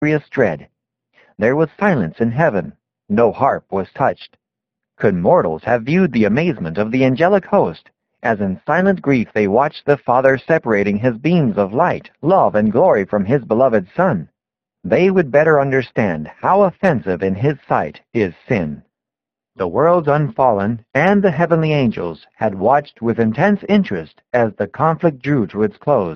mysterious dread. There was silence in heaven. No harp was touched. Could mortals have viewed the amazement of the angelic host, as in silent grief they watched the Father separating his beams of light, love, and glory from his beloved Son, they would better understand how offensive in his sight is sin. The world's unfallen and the heavenly angels had watched with intense interest as the conflict drew to its close.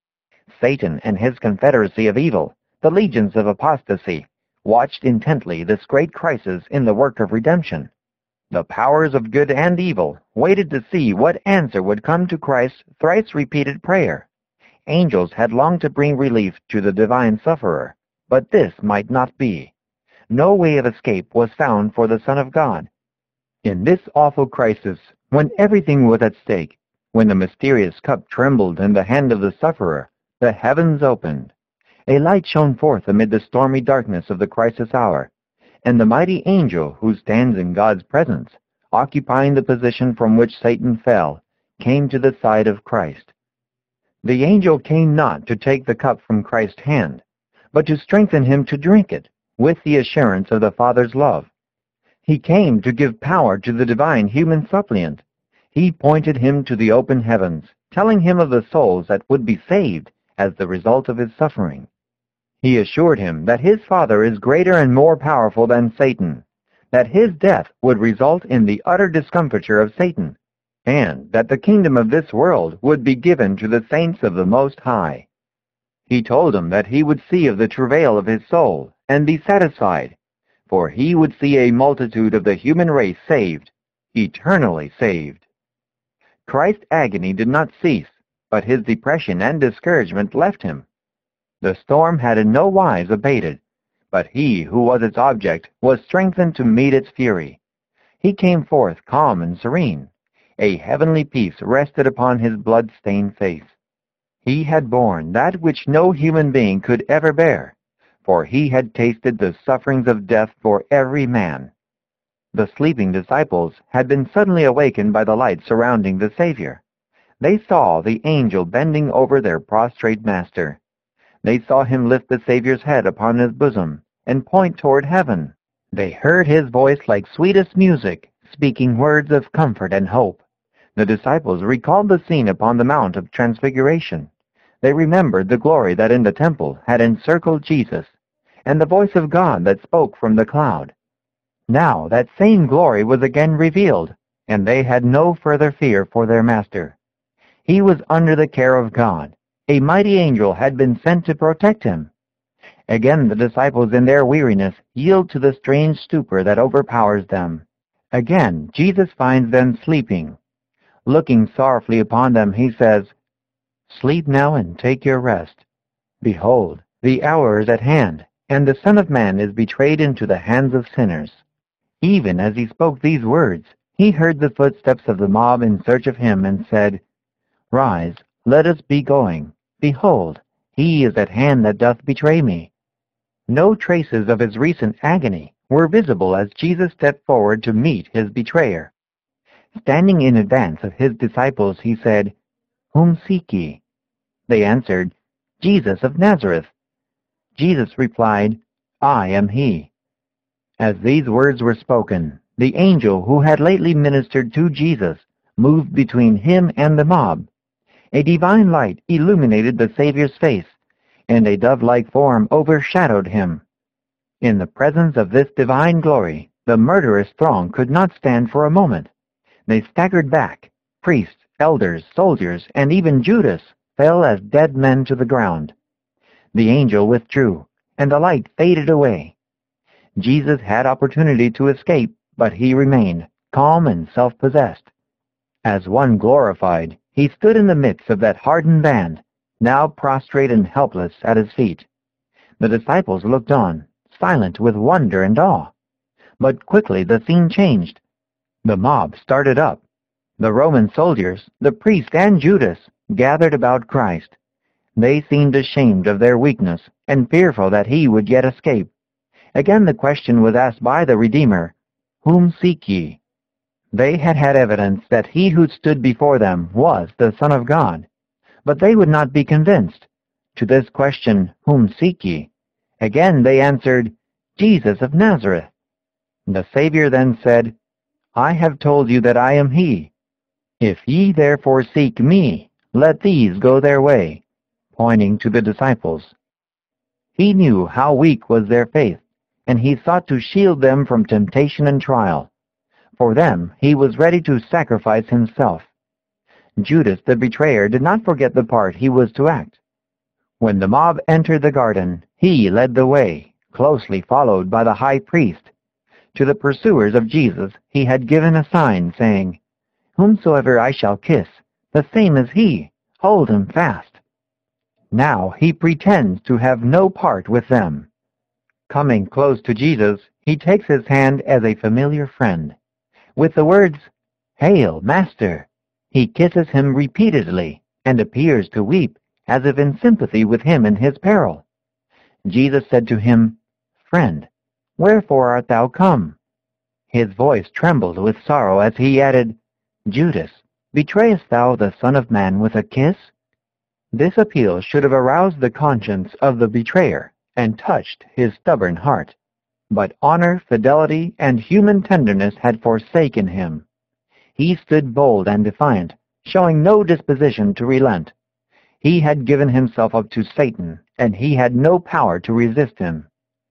Satan and his confederacy of evil, the legions of apostasy, watched intently this great crisis in the work of redemption. The powers of good and evil waited to see what answer would come to Christ's thrice-repeated prayer. Angels had longed to bring relief to the divine sufferer, but this might not be. No way of escape was found for the Son of God. In this awful crisis, when everything was at stake, when the mysterious cup trembled in the hand of the sufferer, the heavens opened. A light shone forth amid the stormy darkness of the crisis hour, and the mighty angel who stands in God's presence, occupying the position from which Satan fell, came to the side of Christ. The angel came not to take the cup from Christ's hand, but to strengthen him to drink it, with the assurance of the Father's love. He came to give power to the divine human suppliant. He pointed him to the open heavens, telling him of the souls that would be saved as the result of his suffering. He assured him that his Father is greater and more powerful than Satan, that his death would result in the utter discomfiture of Satan, and that the kingdom of this world would be given to the saints of the Most High. He told him that he would see of the travail of his soul and be satisfied, for he would see a multitude of the human race saved, eternally saved. Christ's agony did not cease, but his depression and discouragement left him. The storm had in no wise abated, but he who was its object was strengthened to meet its fury. He came forth calm and serene. A heavenly peace rested upon his blood-stained face. He had borne that which no human being could ever bear, for he had tasted the sufferings of death for every man. The sleeping disciples had been suddenly awakened by the light surrounding the Savior. They saw the angel bending over their prostrate master. They saw him lift the Savior's head upon his bosom and point toward heaven. They heard his voice like sweetest music, speaking words of comfort and hope. The disciples recalled the scene upon the Mount of Transfiguration. They remembered the glory that in the temple had encircled Jesus, and the voice of God that spoke from the cloud. Now that same glory was again revealed, and they had no further fear for their Master. He was under the care of God. A mighty angel had been sent to protect him. Again the disciples in their weariness yield to the strange stupor that overpowers them. Again Jesus finds them sleeping. Looking sorrowfully upon them, he says, "Sleep now and take your rest. Behold, the hour is at hand, and the Son of Man is betrayed into the hands of sinners." Even as he spoke these words, he heard the footsteps of the mob in search of him and said, "Rise, let us be going. Behold, he is at hand that doth betray me." No traces of his recent agony were visible as Jesus stepped forward to meet his betrayer. Standing in advance of his disciples, he said, "Whom seek ye?" They answered, "Jesus of Nazareth." Jesus replied, "I am he." As these words were spoken, the angel who had lately ministered to Jesus moved between him and the mob. A divine light illuminated the Savior's face, and a dove-like form overshadowed him. In the presence of this divine glory, the murderous throng could not stand for a moment. They staggered back. Priests, elders, soldiers, and even Judas fell as dead men to the ground. The angel withdrew, and the light faded away. Jesus had opportunity to escape, but he remained, calm and self-possessed. As one glorified, he stood in the midst of that hardened band, now prostrate and helpless at his feet. The disciples looked on, silent with wonder and awe. But quickly the scene changed. The mob started up. The Roman soldiers, the priest, and Judas gathered about Christ. They seemed ashamed of their weakness and fearful that he would yet escape. Again the question was asked by the Redeemer, "Whom seek ye?" They had had evidence that he who stood before them was the Son of God, but they would not be convinced. To this question, "Whom seek ye?" Again they answered, Jesus of Nazareth. The Savior then said, I have told you that I am he. If ye therefore seek me, let these go their way, pointing to the disciples. He knew how weak was their faith, and he sought to shield them from temptation and trial. For them he was ready to sacrifice himself. Judas the betrayer did not forget the part he was to act. When the mob entered the garden, he led the way, closely followed by the high priest. To the pursuers of Jesus he had given a sign, saying, Whomsoever I shall kiss, the same is he. Hold him fast. Now he pretends to have no part with them. Coming close to Jesus, he takes his hand as a familiar friend. With the words, Hail, Master! He kisses him repeatedly and appears to weep, as if in sympathy with him in his peril. Jesus said to him, Friend, wherefore art thou come? His voice trembled with sorrow as he added, Judas, betrayest thou the Son of Man with a kiss? This appeal should have aroused the conscience of the betrayer and touched his stubborn heart. But honor, fidelity, and human tenderness had forsaken him. He stood bold and defiant, showing no disposition to relent. He had given himself up to Satan, and he had no power to resist him.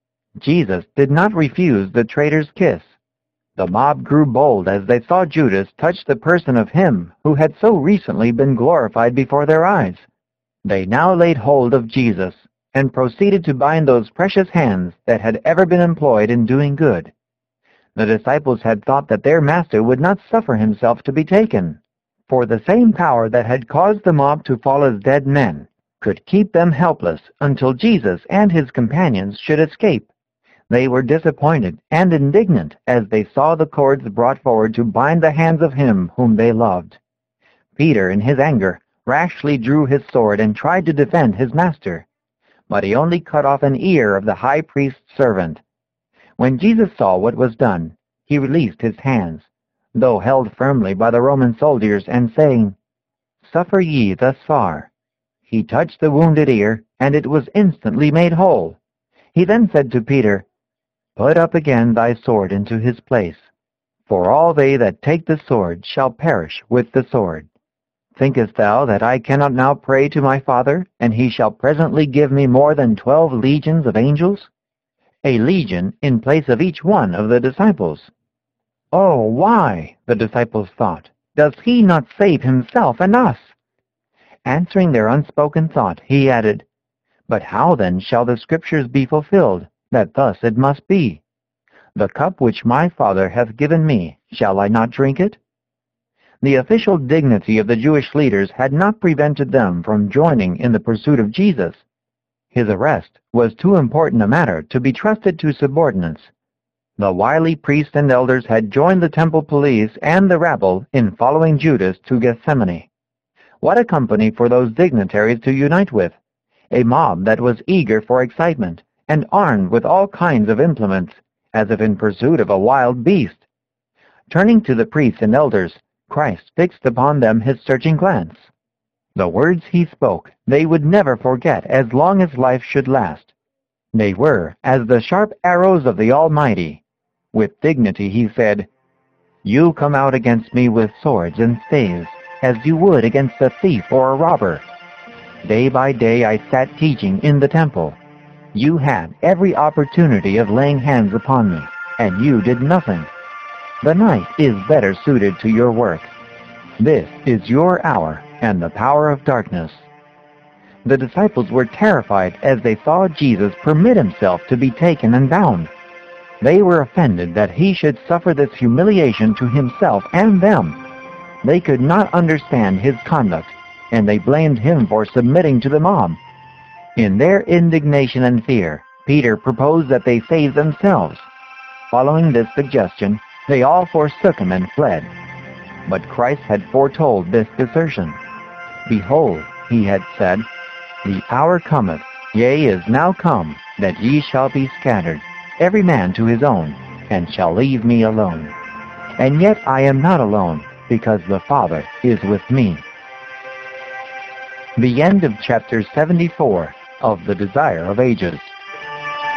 Jesus did not refuse the traitor's kiss. The mob grew bold as they saw Judas touch the person of him who had so recently been glorified before their eyes. They now laid hold of Jesus and proceeded to bind those precious hands that had ever been employed in doing good. The disciples had thought that their master would not suffer himself to be taken, for the same power that had caused the mob to fall as dead men could keep them helpless until Jesus and his companions should escape. They were disappointed and indignant as they saw the cords brought forward to bind the hands of him whom they loved. Peter, in his anger, rashly drew his sword and tried to defend his master, but he only cut off an ear of the high priest's servant. When Jesus saw what was done, he released his hands, though held firmly by the Roman soldiers, and saying, Suffer ye thus far. He touched the wounded ear, and it was instantly made whole. He then said to Peter, Put up again thy sword into his place, for all they that take the sword shall perish with the sword. Thinkest thou that I cannot now pray to my Father, and he shall presently give me more than 12 legions of angels? A legion in place of each one of the disciples. Oh, why, the disciples thought, does he not save himself and us? Answering their unspoken thought, he added, But how then shall the Scriptures be fulfilled, that thus it must be? The cup which my Father hath given me, shall I not drink it? The official dignity of the Jewish leaders had not prevented them from joining in the pursuit of Jesus. His arrest was too important a matter to be trusted to subordinates. The wily priests and elders had joined the temple police and the rabble in following Judas to Gethsemane. What a company for those dignitaries to unite with! A mob that was eager for excitement and armed with all kinds of implements, as if in pursuit of a wild beast. Turning to the priests and elders, Christ fixed upon them his searching glance. The words he spoke they would never forget as long as life should last. They were as the sharp arrows of the Almighty. With dignity he said, You come out against me with swords and staves, as you would against a thief or a robber. Day by day I sat teaching in the temple. You had every opportunity of laying hands upon me, and you did nothing. The night is better suited to your work. This is your hour and the power of darkness. The disciples were terrified as they saw Jesus permit himself to be taken and bound. They were offended that he should suffer this humiliation to himself and them. They could not understand his conduct, and they blamed him for submitting to the mob. In their indignation and fear, Peter proposed that they save themselves. Following this suggestion, they all forsook him and fled. But Christ had foretold this desertion. Behold, he had said, The hour cometh, yea, is now come, that ye shall be scattered, every man to his own, and shall leave me alone. And yet I am not alone, because the Father is with me. The end of chapter 74 of The Desire of Ages.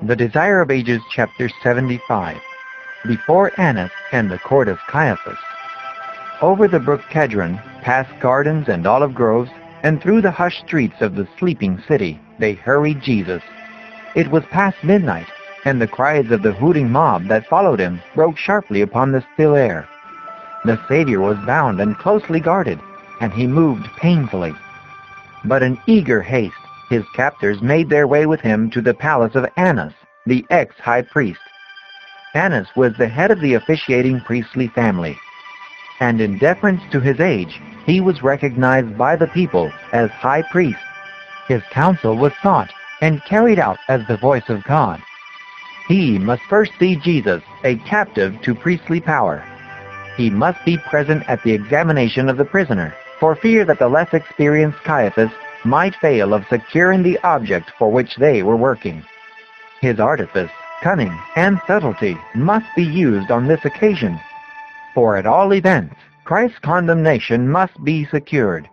The Desire of Ages, chapter 75. Before Annas and the court of Caiaphas. Over the brook Kedron, past gardens and olive groves, and through the hushed streets of the sleeping city, they hurried Jesus. It was past midnight, and the cries of the hooting mob that followed him broke sharply upon the still air. The Savior was bound and closely guarded, and he moved painfully. But in eager haste, his captors made their way with him to the palace of Annas, the ex-high priest. Annas was the head of the officiating priestly family, and in deference to his age, he was recognized by the people as high priest. His counsel was sought and carried out as the voice of God. He must first see Jesus, a captive to priestly power. He must be present at the examination of the prisoner, for fear that the less experienced Caiaphas might fail of securing the object for which they were working. His artifice, cunning, and subtlety must be used on this occasion, for at all events, Christ's condemnation must be secured.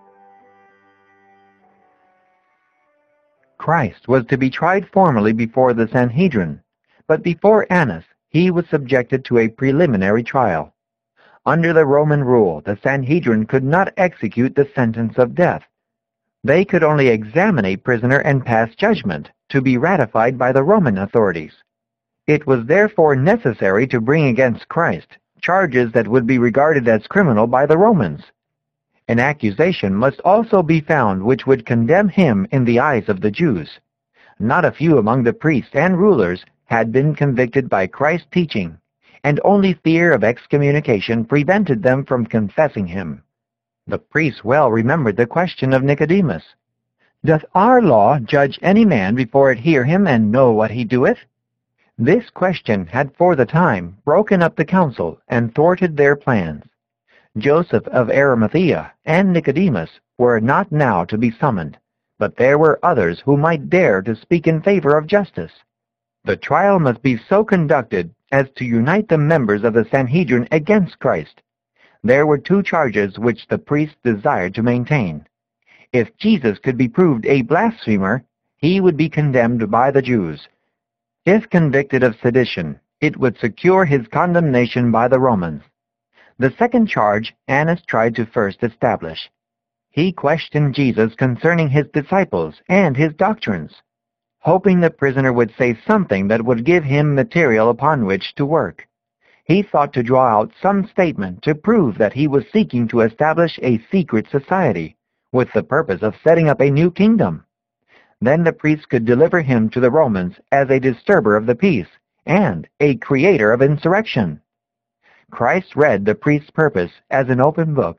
Christ was to be tried formally before the Sanhedrin, but before Annas he was subjected to a preliminary trial. Under the Roman rule, the Sanhedrin could not execute the sentence of death. They could only examine a prisoner and pass judgment, to be ratified by the Roman authorities. It was therefore necessary to bring against Christ charges that would be regarded as criminal by the Romans. An accusation must also be found which would condemn him in the eyes of the Jews. Not a few among the priests and rulers had been convicted by Christ's teaching, and only fear of excommunication prevented them from confessing him. The priests well remembered the question of Nicodemus. "Doth our law judge any man before it hear him and know what he doeth?" This question had for the time broken up the council and thwarted their plans. Joseph of Arimathea and Nicodemus were not now to be summoned, but there were others who might dare to speak in favor of justice. The trial must be so conducted as to unite the members of the Sanhedrin against Christ. There were two charges which the priests desired to maintain. If Jesus could be proved a blasphemer, he would be condemned by the Jews. If convicted of sedition, it would secure his condemnation by the Romans. The second charge Annas tried to first establish. He questioned Jesus concerning his disciples and his doctrines, hoping the prisoner would say something that would give him material upon which to work. He thought to draw out some statement to prove that he was seeking to establish a secret society, with the purpose of setting up a new kingdom. Then the priests could deliver him to the Romans as a disturber of the peace and a creator of insurrection. Christ read the priest's purpose as an open book.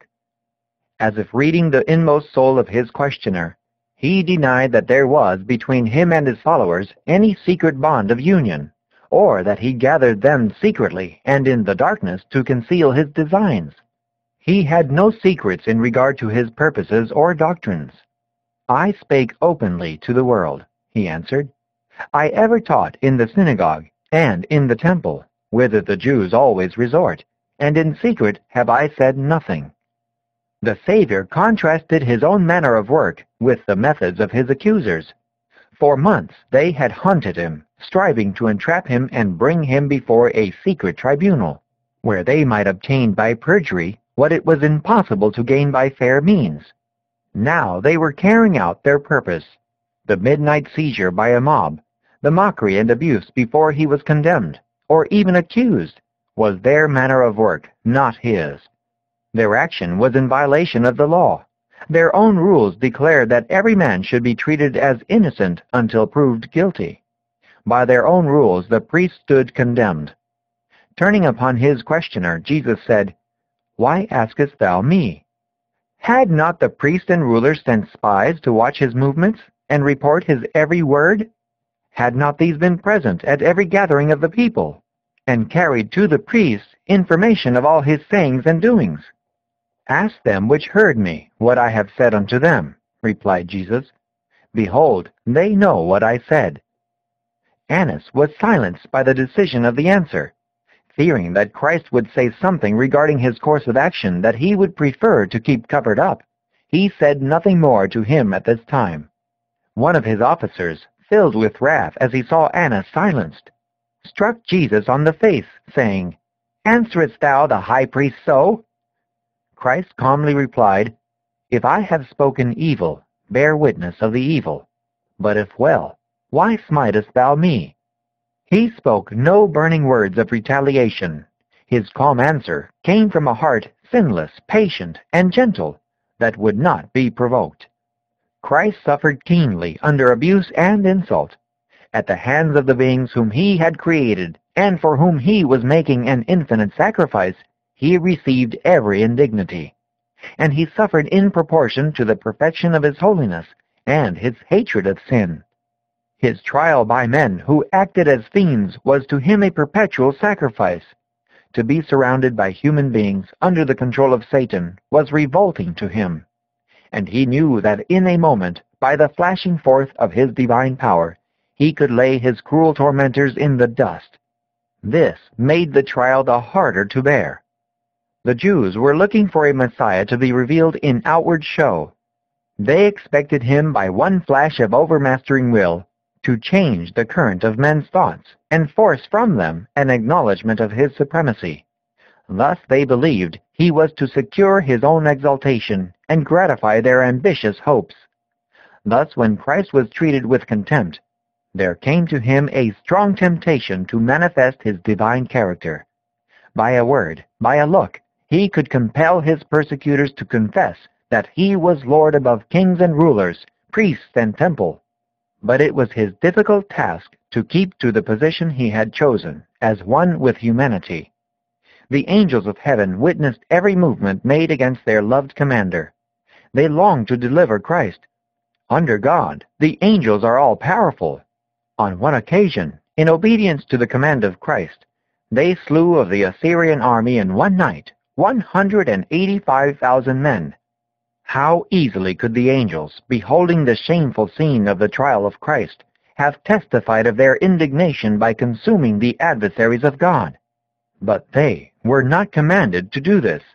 As if reading the inmost soul of his questioner, he denied that there was between him and his followers any secret bond of union, or that he gathered them secretly and in the darkness to conceal his designs. He had no secrets in regard to his purposes or doctrines. "I spake openly to the world," he answered. "I ever taught in the synagogue and in the temple, whither the Jews always resort, and in secret have I said nothing." The Savior contrasted his own manner of work with the methods of his accusers. For months they had hunted him, striving to entrap him and bring him before a secret tribunal, where they might obtain by perjury what it was impossible to gain by fair means. Now they were carrying out their purpose. The midnight seizure by a mob, the mockery and abuse before he was condemned, or even accused, was their manner of work, not his. Their action was in violation of the law. Their own rules declared that every man should be treated as innocent until proved guilty. By their own rules the priest stood condemned. Turning upon his questioner, Jesus said, "Why askest thou me? Had not the priests and rulers sent spies to watch his movements and report his every word? Had not these been present at every gathering of the people, and carried to the priests information of all his sayings and doings?" "Ask them which heard me what I have said unto them," replied Jesus. "Behold, they know what I said." Annas was silenced by the decision of the answer. Fearing that Christ would say something regarding his course of action that he would prefer to keep covered up, he said nothing more to him at this time. One of his officers, filled with wrath as he saw Annas silenced, struck Jesus on the face, saying, "Answerest thou the high priest so?" Christ calmly replied, "If I have spoken evil, bear witness of the evil. But if well, why smitest thou me?" He spoke no burning words of retaliation. His calm answer came from a heart sinless, patient, and gentle, that would not be provoked. Christ suffered keenly under abuse and insult. At the hands of the beings whom he had created, and for whom he was making an infinite sacrifice, he received every indignity. And he suffered in proportion to the perfection of his holiness and his hatred of sin. His trial by men who acted as fiends was to him a perpetual sacrifice. To be surrounded by human beings under the control of Satan was revolting to him. And he knew that in a moment, by the flashing forth of his divine power, he could lay his cruel tormentors in the dust. This made the trial the harder to bear. The Jews were looking for a Messiah to be revealed in outward show. They expected him by one flash of overmastering will to change the current of men's thoughts and force from them an acknowledgment of his supremacy. Thus they believed he was to secure his own exaltation and gratify their ambitious hopes. Thus when Christ was treated with contempt, there came to him a strong temptation to manifest his divine character. By a word, by a look, he could compel his persecutors to confess that he was Lord above kings and rulers, priests and temple. But it was his difficult task to keep to the position he had chosen, as one with humanity. The angels of heaven witnessed every movement made against their loved commander. They longed to deliver Christ. Under God, the angels are all powerful. On one occasion, in obedience to the command of Christ, they slew of the Assyrian army in one night 185,000 men. How easily could the angels, beholding the shameful scene of the trial of Christ, have testified of their indignation by consuming the adversaries of God? But they were not commanded to do this.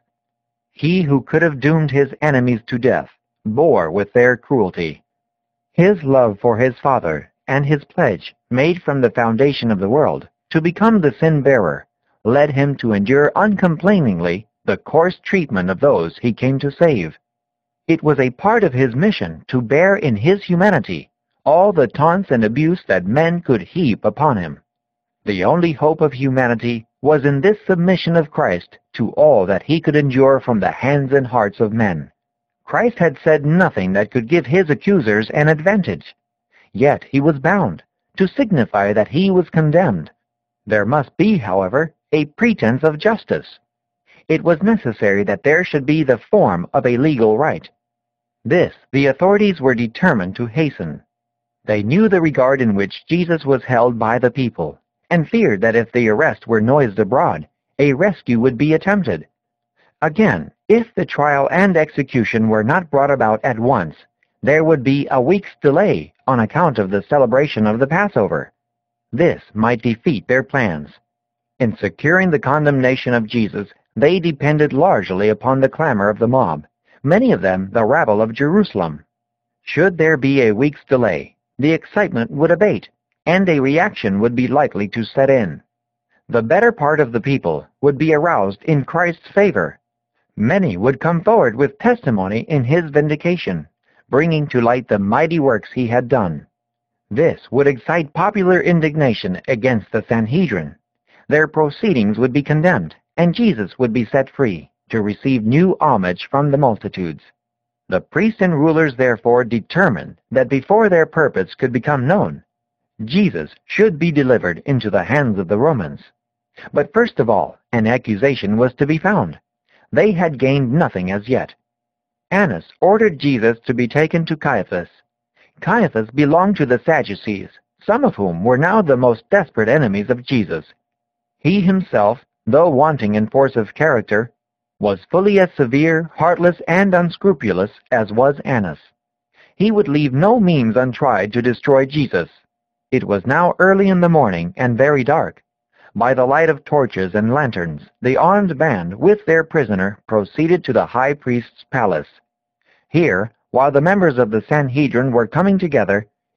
He who could have doomed his enemies to death bore with their cruelty. His love for his Father and his pledge, made from the foundation of the world, to become the sin-bearer, led him to endure uncomplainingly the coarse treatment of those he came to save. It was a part of his mission to bear in his humanity all the taunts and abuse that men could heap upon him. The only hope of humanity was in this submission of Christ to all that he could endure from the hands and hearts of men. Christ had said nothing that could give his accusers an advantage. Yet he was bound to signify that he was condemned. There must be, however, a pretense of justice. It was necessary that there should be the form of a legal right. This the authorities were determined to hasten. They knew the regard in which Jesus was held by the people, and feared that if the arrest were noised abroad, a rescue would be attempted. Again, if the trial and execution were not brought about at once, there would be a week's delay on account of the celebration of the Passover. This might defeat their plans. In securing the condemnation of Jesus, they depended largely upon the clamor of the mob, many of them the rabble of Jerusalem. Should there be a week's delay, the excitement would abate, and a reaction would be likely to set in. The better part of the people would be aroused in Christ's favor. Many would come forward with testimony in his vindication, bringing to light the mighty works he had done. This would excite popular indignation against the Sanhedrin. Their proceedings would be condemned, and Jesus would be set free to receive new homage from the multitudes. The priests and rulers therefore determined that before their purpose could become known, Jesus should be delivered into the hands of the Romans. But first of all, an accusation was to be found. They had gained nothing as yet. Annas ordered Jesus to be taken to Caiaphas. Caiaphas belonged to the Sadducees, some of whom were now the most desperate enemies of Jesus. He himself, though wanting in force of character, was fully as severe, heartless, and unscrupulous as was Annas. He would leave no means untried to destroy Jesus. It was now early in the morning and very dark. By the light of torches and lanterns, the armed band with their prisoner proceeded to the high priest's palace. Here, while the members of the Sanhedrin were coming together,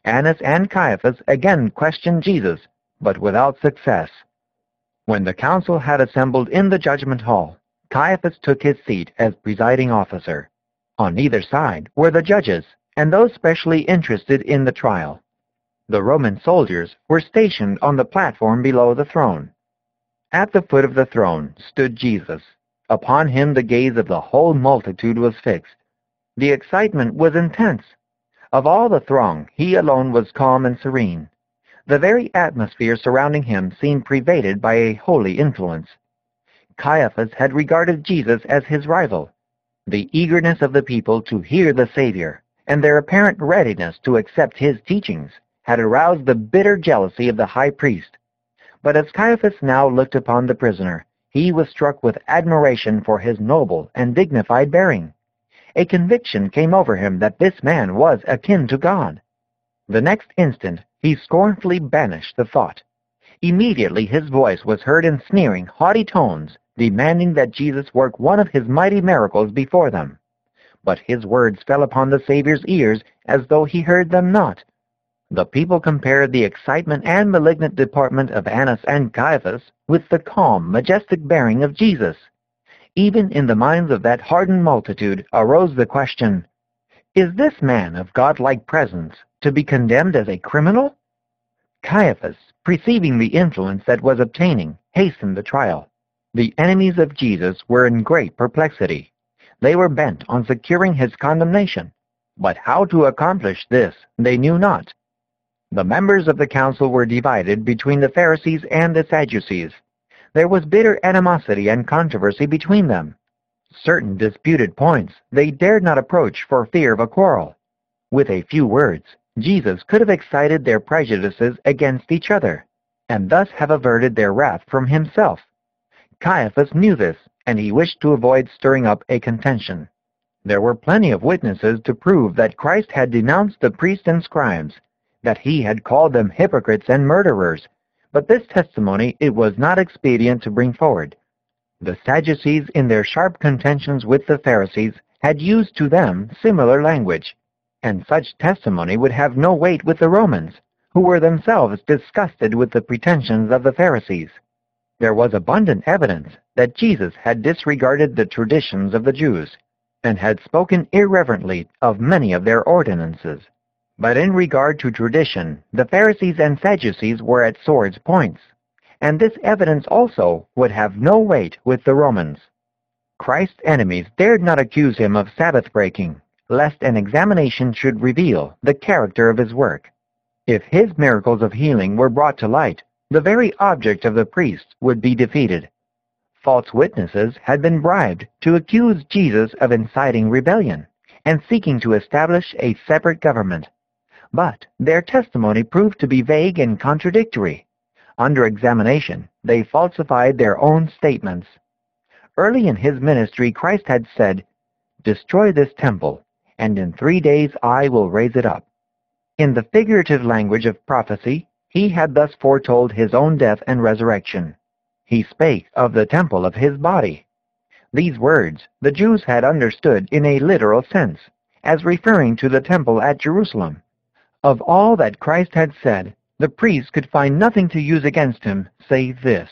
Annas and Caiaphas again questioned Jesus, but without success. When the council had assembled in the judgment hall, Caiaphas took his seat as presiding officer. On either side were the judges and those specially interested in the trial. The Roman soldiers were stationed on the platform below the throne. At the foot of the throne stood Jesus. Upon him the gaze of the whole multitude was fixed. The excitement was intense. Of all the throng, he alone was calm and serene. The very atmosphere surrounding him seemed pervaded by a holy influence. Caiaphas had regarded Jesus as his rival. The eagerness of the people to hear the Savior and their apparent readiness to accept his teachings had aroused the bitter jealousy of the high priest. But as Caiaphas now looked upon the prisoner, he was struck with admiration for his noble and dignified bearing. A conviction came over him that this man was akin to God. The next instant, he scornfully banished the thought. Immediately his voice was heard in sneering, haughty tones, demanding that Jesus work one of his mighty miracles before them. But his words fell upon the Savior's ears as though he heard them not. The people compared the excitement and malignant deportment of Annas and Caiaphas with the calm, majestic bearing of Jesus. Even in the minds of that hardened multitude arose the question, is this man of godlike presence to be condemned as a criminal? Caiaphas, perceiving the influence that was obtaining, hastened the trial. The enemies of Jesus were in great perplexity. They were bent on securing his condemnation, but how to accomplish this they knew not. The members of the council were divided between the Pharisees and the Sadducees. There was bitter animosity and controversy between them. Certain disputed points they dared not approach for fear of a quarrel. With a few words, Jesus could have excited their prejudices against each other, and thus have averted their wrath from himself. Caiaphas knew this, and he wished to avoid stirring up a contention. There were plenty of witnesses to prove that Christ had denounced the priests and scribes, that he had called them hypocrites and murderers, but this testimony it was not expedient to bring forward. The Sadducees, in their sharp contentions with the Pharisees, had used to them similar language, and such testimony would have no weight with the Romans, who were themselves disgusted with the pretensions of the Pharisees. There was abundant evidence that Jesus had disregarded the traditions of the Jews, and had spoken irreverently of many of their ordinances. But in regard to tradition, the Pharisees and Sadducees were at swords' points, and this evidence also would have no weight with the Romans. Christ's enemies dared not accuse him of Sabbath-breaking, lest an examination should reveal the character of his work. If his miracles of healing were brought to light, the very object of the priests would be defeated. False witnesses had been bribed to accuse Jesus of inciting rebellion and seeking to establish a separate government. But their testimony proved to be vague and contradictory. Under examination, they falsified their own statements. Early in his ministry, Christ had said, "Destroy this temple, and in 3 days I will raise it up." In the figurative language of prophecy, he had thus foretold his own death and resurrection. He spake of the temple of his body. These words the Jews had understood in a literal sense, as referring to the temple at Jerusalem. Of all that Christ had said, the priests could find nothing to use against him save this.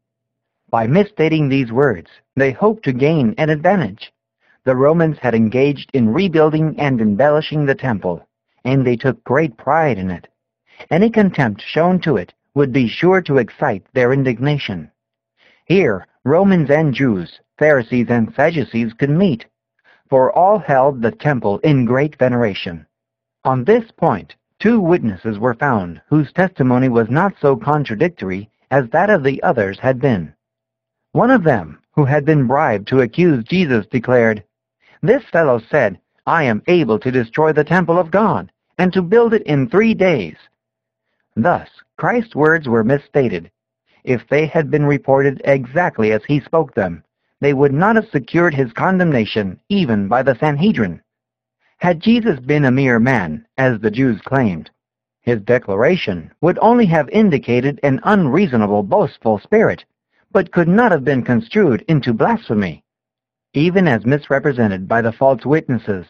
By misstating these words, they hoped to gain an advantage. The Romans had engaged in rebuilding and embellishing the temple, and they took great pride in it. Any contempt shown to it would be sure to excite their indignation. Here, Romans and Jews, Pharisees and Sadducees could meet, for all held the temple in great veneration. On this point, 2 witnesses were found whose testimony was not so contradictory as that of the others had been. One of them, who had been bribed to accuse Jesus, declared, "This fellow said, 'I am able to destroy the temple of God, and to build it in 3 days.'" Thus, Christ's words were misstated. If they had been reported exactly as he spoke them, they would not have secured his condemnation even by the Sanhedrin. Had Jesus been a mere man, as the Jews claimed, his declaration would only have indicated an unreasonable, boastful spirit, but could not have been construed into blasphemy. Even as misrepresented by the false witnesses,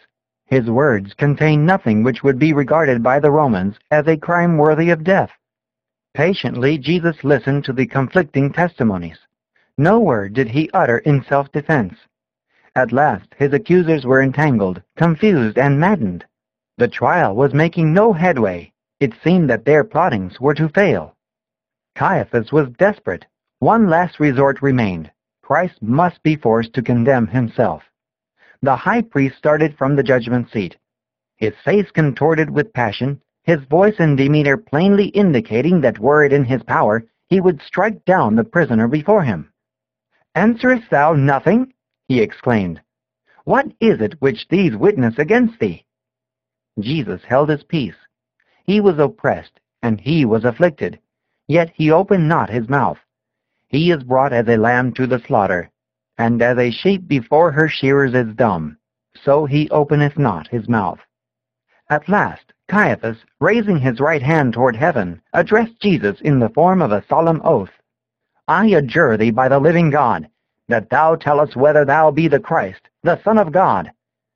His words contained nothing which would be regarded by the Romans as a crime worthy of death. Patiently, Jesus listened to the conflicting testimonies. No word did he utter in self-defense. At last, his accusers were entangled, confused, and maddened. The trial was making no headway. It seemed that their plottings were to fail. Caiaphas was desperate. One last resort remained. Christ must be forced to condemn himself. The high priest started from the judgment seat, his face contorted with passion, his voice and demeanor plainly indicating that were it in his power, he would strike down the prisoner before him. "Answerest thou nothing?" he exclaimed. "What is it which these witness against thee?" Jesus held his peace. He was oppressed, and he was afflicted, yet he opened not his mouth. He is brought as a lamb to the slaughter, and as a sheep before her shearers is dumb, so he openeth not his mouth. At last, Caiaphas, raising his right hand toward heaven, addressed Jesus in the form of a solemn oath. "I adjure thee by the living God, that thou tell us whether thou be the Christ, the Son of God."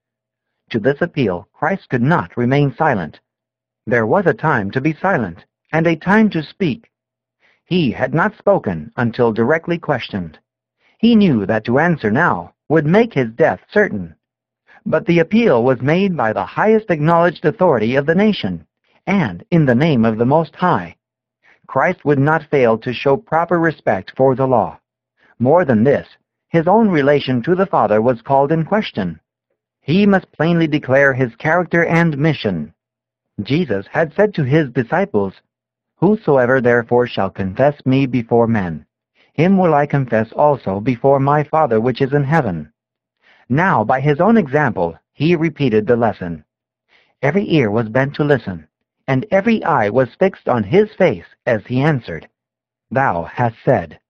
To this appeal, Christ could not remain silent. There was a time to be silent, and a time to speak. He had not spoken until directly questioned. He knew that to answer now would make his death certain. But the appeal was made by the highest acknowledged authority of the nation, and in the name of the Most High. Christ would not fail to show proper respect for the law. More than this, his own relation to the Father was called in question. He must plainly declare his character and mission. Jesus had said to his disciples, "Whosoever therefore shall confess me before men, him will I confess also before my Father which is in heaven." Now, by his own example, he repeated the lesson. Every ear was bent to listen, and every eye was fixed on his face as he answered, "Thou hast said."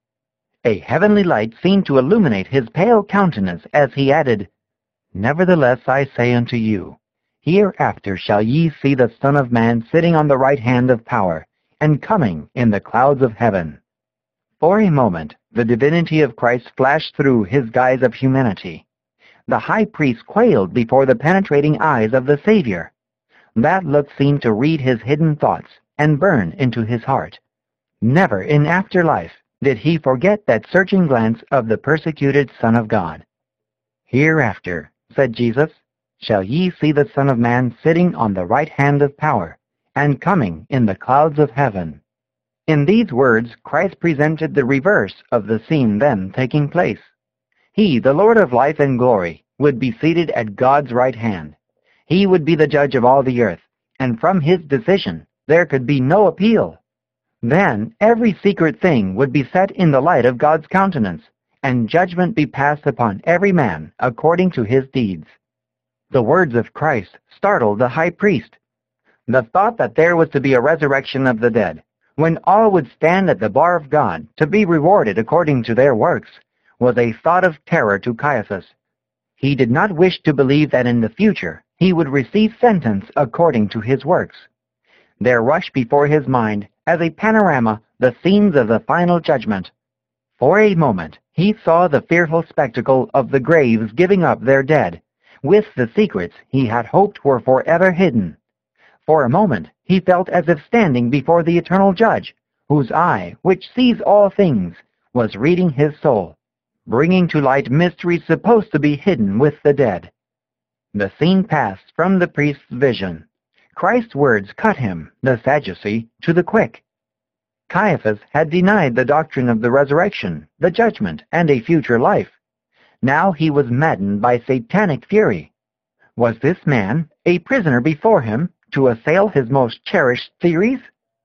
A heavenly light seemed to illuminate his pale countenance as he added, "Nevertheless I say unto you, hereafter shall ye see the Son of Man sitting on the right hand of power, and coming in the clouds of heaven." For a moment, the divinity of Christ flashed through his guise of humanity. The high priest quailed before the penetrating eyes of the Savior. That look seemed to read his hidden thoughts and burn into his heart. Never in afterlife did he forget that searching glance of the persecuted Son of God. "Hereafter," said Jesus, "shall ye see the Son of Man sitting on the right hand of power, and coming in the clouds of heaven." In these words, Christ presented the reverse of the scene then taking place. He, the Lord of life and glory, would be seated at God's right hand. He would be the judge of all the earth, and from his decision there could be no appeal. Then every secret thing would be set in the light of God's countenance, and judgment be passed upon every man according to his deeds. The words of Christ startled the high priest. The thought that there was to be a resurrection of the dead, when all would stand at the bar of God to be rewarded according to their works, was a thought of terror to Caiaphas. He did not wish to believe that in the future he would receive sentence according to his works. There rushed before his mind, as a panorama, the scenes of the final judgment. For a moment he saw the fearful spectacle of the graves giving up their dead, with the secrets he had hoped were forever hidden. For a moment he felt as if standing before the eternal Judge, whose eye, which sees all things, was reading his soul, bringing to light mysteries supposed to be hidden with the dead. The scene passed from the priest's vision. Christ's words cut him, the Sadducee, to the quick. Caiaphas had denied the doctrine of the resurrection, the judgment, and a future life. Now he was maddened by satanic fury. Was this man, a prisoner before him, to assail his most cherished theories?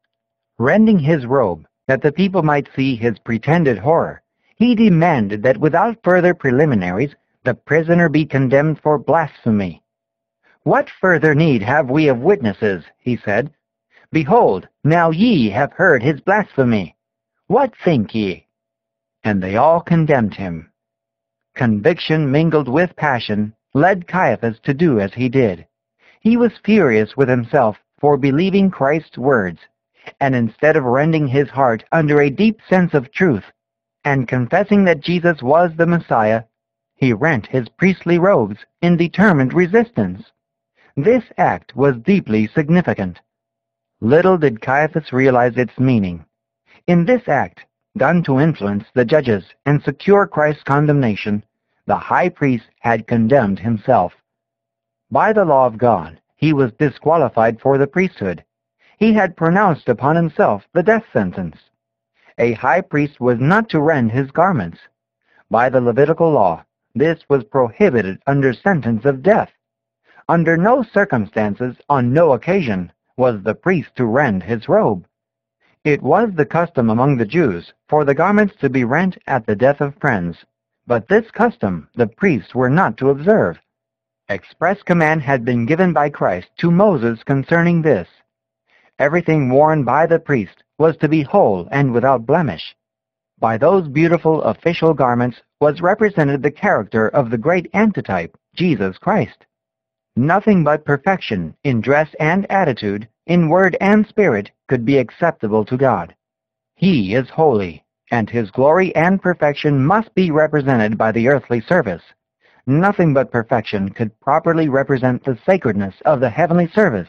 Rending his robe, that the people might see his pretended horror, he demanded that without further preliminaries the prisoner be condemned for blasphemy. "What further need have we of witnesses?" he said. "Behold, now ye have heard his blasphemy. What think ye?" And they all condemned him. Conviction mingled with passion led Caiaphas to do as he did. He was furious with himself for believing Christ's words, and instead of rending his heart under a deep sense of truth, and confessing that Jesus was the Messiah, he rent his priestly robes in determined resistance. This act was deeply significant. Little did Caiaphas realize its meaning. In this act, done to influence the judges and secure Christ's condemnation, the high priest had condemned himself. By the law of God, he was disqualified for the priesthood. He had pronounced upon himself the death sentence. A high priest was not to rend his garments. By the Levitical law, this was prohibited under sentence of death. Under no circumstances, on no occasion, was the priest to rend his robe. It was the custom among the Jews for the garments to be rent at the death of friends, but this custom the priests were not to observe. Express command had been given by Christ to Moses concerning this. Everything worn by the priest was to be whole and without blemish. By those beautiful official garments was represented the character of the great antitype, Jesus Christ. Nothing but perfection in dress and attitude, in word and spirit, could be acceptable to God. He is holy, and his glory and perfection must be represented by the earthly service. Nothing but perfection could properly represent the sacredness of the heavenly service.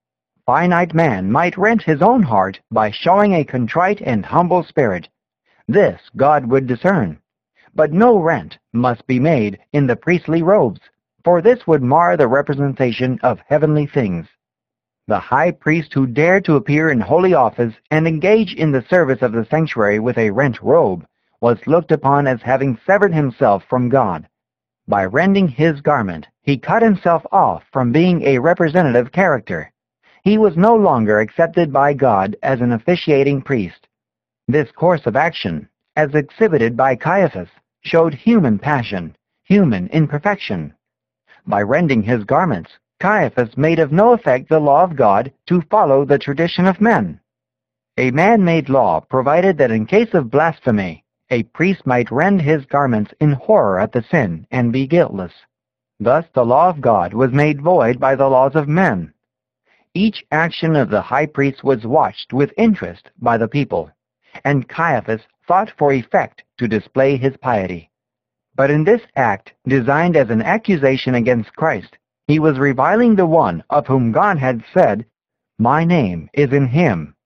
Finite man might rent his own heart by showing a contrite and humble spirit. This God would discern. But no rent must be made in the priestly robes, for this would mar the representation of heavenly things. The high priest who dared to appear in holy office and engage in the service of the sanctuary with a rent robe was looked upon as having severed himself from God. By rending his garment, he cut himself off from being a representative character. He was no longer accepted by God as an officiating priest. This course of action, as exhibited by Caiaphas, showed human passion, human imperfection. By rending his garments, Caiaphas made of no effect the law of God to follow the tradition of men. A man-made law provided that in case of blasphemy, a priest might rend his garments in horror at the sin and be guiltless. Thus the law of God was made void by the laws of men. Each action of the high priest was watched with interest by the people, and Caiaphas thought for effect to display his piety. But in this act, designed as an accusation against Christ, he was reviling the one of whom God had said, "My name is in him."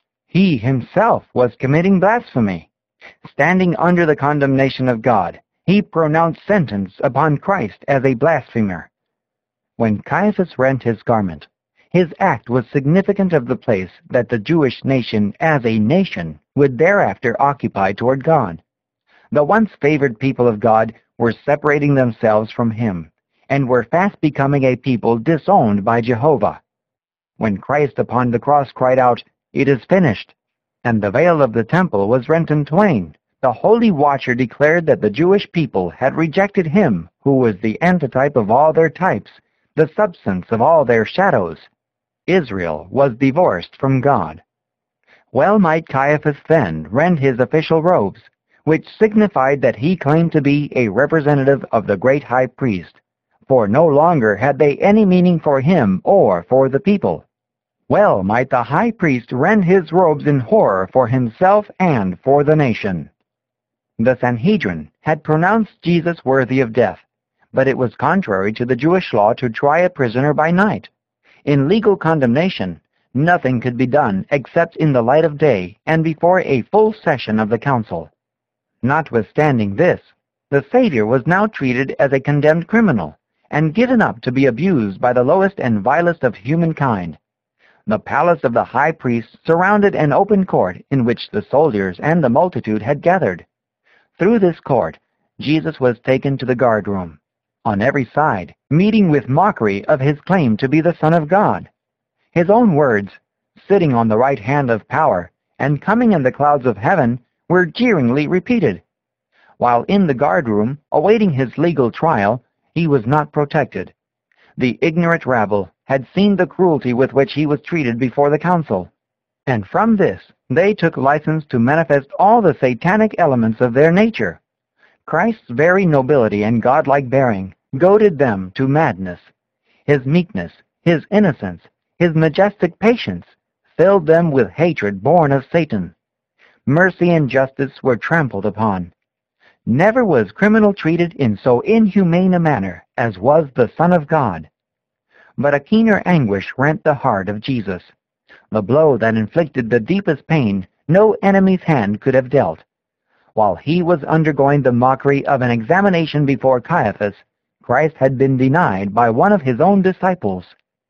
He himself was committing blasphemy. Standing under the condemnation of God, he pronounced sentence upon Christ as a blasphemer. When Caiaphas rent his garment, his act was significant of the place that the Jewish nation as a nation would thereafter occupy toward God. The once favored people of God were separating themselves from him, and were fast becoming a people disowned by Jehovah. When Christ upon the cross cried out, "It is finished," and the veil of the temple was rent in twain, the Holy Watcher declared that the Jewish people had rejected him who was the antitype of all their types, the substance of all their shadows. Israel was divorced from God. Well might Caiaphas then rend his official robes, which signified that he claimed to be a representative of the great high priest, for no longer had they any meaning for him or for the people. Well might the high priest rend his robes in horror for himself and for the nation. The Sanhedrin had pronounced Jesus worthy of death, but it was contrary to the Jewish law to try a prisoner by night. In legal condemnation, nothing could be done except in the light of day and before a full session of the council. Notwithstanding this, the Savior was now treated as a condemned criminal and given up to be abused by the lowest and vilest of humankind. The palace of the high priest surrounded an open court in which the soldiers and the multitude had gathered. Through this court, Jesus was taken to the guardroom, on every side, meeting with mockery of his claim to be the Son of God. His own words, "sitting on the right hand of power," and "coming in the clouds of heaven," were jeeringly repeated. While in the guardroom, awaiting his legal trial, he was not protected. The ignorant rabble had seen the cruelty with which he was treated before the council, and from this they took license to manifest all the satanic elements of their nature. Christ's very nobility and godlike bearing goaded them to madness. His meekness, his innocence, his majestic patience filled them with hatred born of Satan. Mercy and justice were trampled upon. Never was criminal treated in so inhumane a manner as was the Son of God. but a keener anguish rent the heart of Jesus. The blow that inflicted the deepest pain no enemy's hand could have dealt. While he was undergoing the mockery of an examination before Caiaphas, Christ had been denied by one of his own disciples.